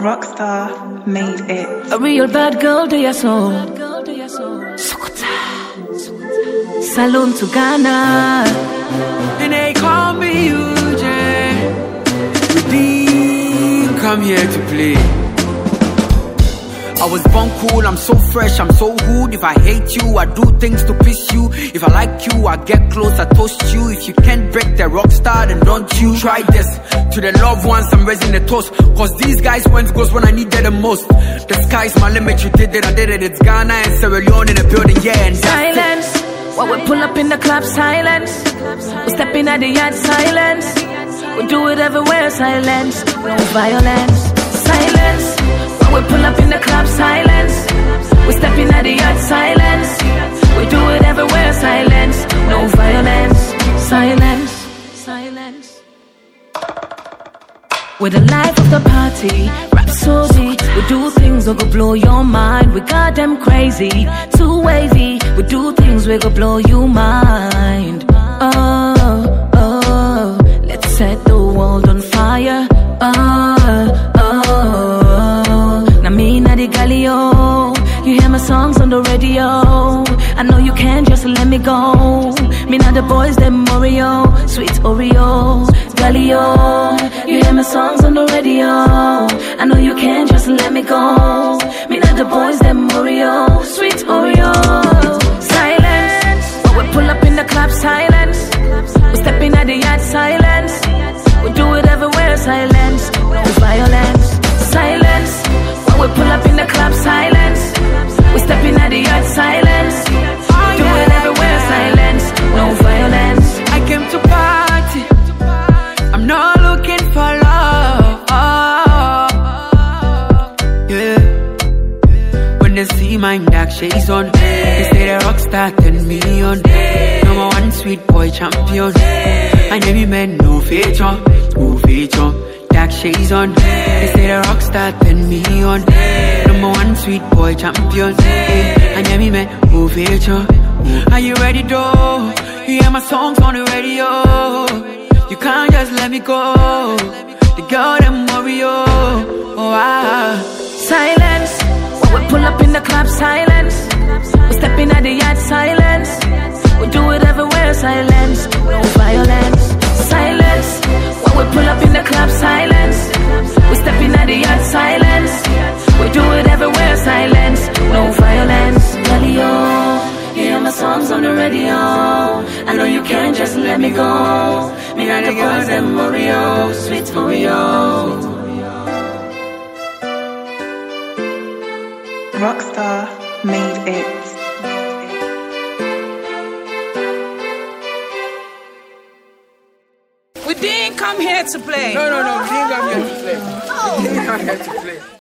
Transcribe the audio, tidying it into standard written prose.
Rockstar made it. A real bad girl, do your soul. Sukota. Salon to Ghana. And they call me UJ. We didn't come here to play. I was born cool, I'm so fresh, I'm so good. If I hate you, I do things to piss you. If I like you, I get close, I toast you. If you can't break the rock star, then don't you try this. To the loved ones, I'm raising a toast. Cause these guys went ghost when I needed the most. The sky's my limit, you did it, I did it. It's Ghana and Sierra Leone in the building, yeah. And silence, while we pull up in the club, silence. We step in at the yard, silence. We do it everywhere, silence. No violence, silence. We pull up in the club, silence. We step in at the yard, silence. We do it everywhere, silence. No violence, silence, silence. We're the life of the party, Rhapsody. We do things that go blow your mind. We got them crazy, too wavy. We do things that go blow your mind. Oh, oh, let's set the world on fire. Oh, oh. Me na the Galileo, you hear my songs on the radio. I know you can't just let me go. Me na the boys, them Oreo, sweet Oreo, Galileo. You hear my songs on the radio. I know you can't just let me go. Me na the boys, them Oreo, sweet Oreo. Silence, but we pull up in the club, silence. We step in at the yard, silence. We do it everywhere, silence. No violence, silence. We pull up in the club, silence. We step in at the yard, silence. Do it everywhere, silence. No violence. I came to party. I'm not looking for love. Yeah. When they see my dark shades on, they say the rock star 10 million. Number one sweet boy champion. I name me man, no feature, no feature. Dark shades on, they say the rock star 10 million. Number one sweet boy champion. And yeah, me man, who feature? Are you ready though? You hear my songs on the radio. You can't just let me go. The girl them Oreo. Oh ah. Silence, when we pull up in the club, silence. We step in at the yard, silence. We do it everywhere, silence. No violence, silence. When we pull up in the club, silence. We step in at the yard, silence. We do it everywhere, silence. No violence, Galileo. You hear my songs on the radio. I know you can't just let me go. Me and the boys, them Oreo, sweet Oreo. Rockstar made it. We didn't come here to play. No, we didn't come here to play. We didn't come here to play.